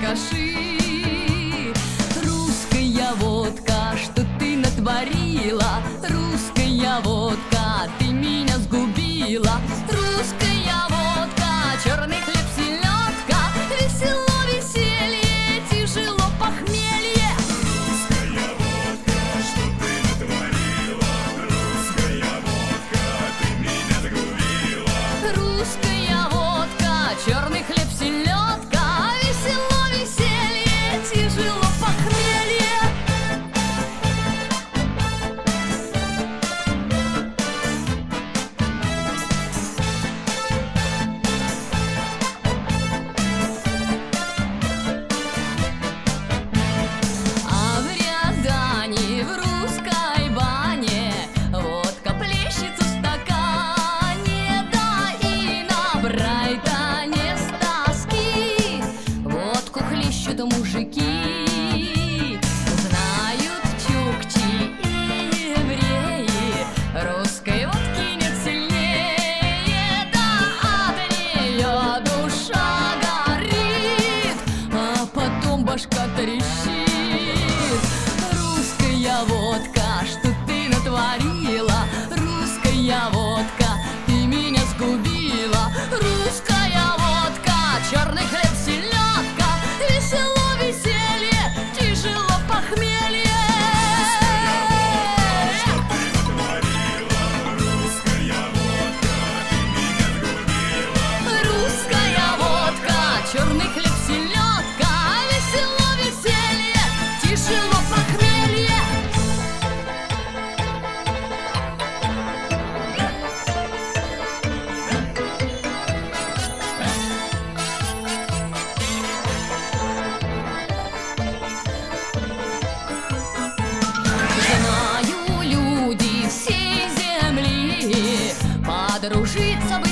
расскажи. Русская водка, что ты натворила? Русская водка, ты меня сгубила. Русская водка, черный хлеб, селедка, весело веселье, тяжело похмелье. Русская водка, что ты натворила? Русская водка, ты меня сгубила. Русская водка, черный хлеб, селедка, весело веселье, тяжело похмелье. А в Рязани, в русской бане, водка плещет в стакане, да и на Брайтоне с тоски водку хлещут мужики. Знают чукчи и евреи, русской водки нет сильнее, да от нее душа горит, а потом башка трещит. Русская водка, что ты натворила? Русская водка, ты меня сгубила. Русская водка, черный хлеб, селедка, весело веселье, тяжело похмелье. Что ты натворила? Русская водка, ты меня сгубила. Русская водка, черный хлеб, селедка, весело веселье, тяжело похмелье. Знаю, люди всей земли, подружиться бы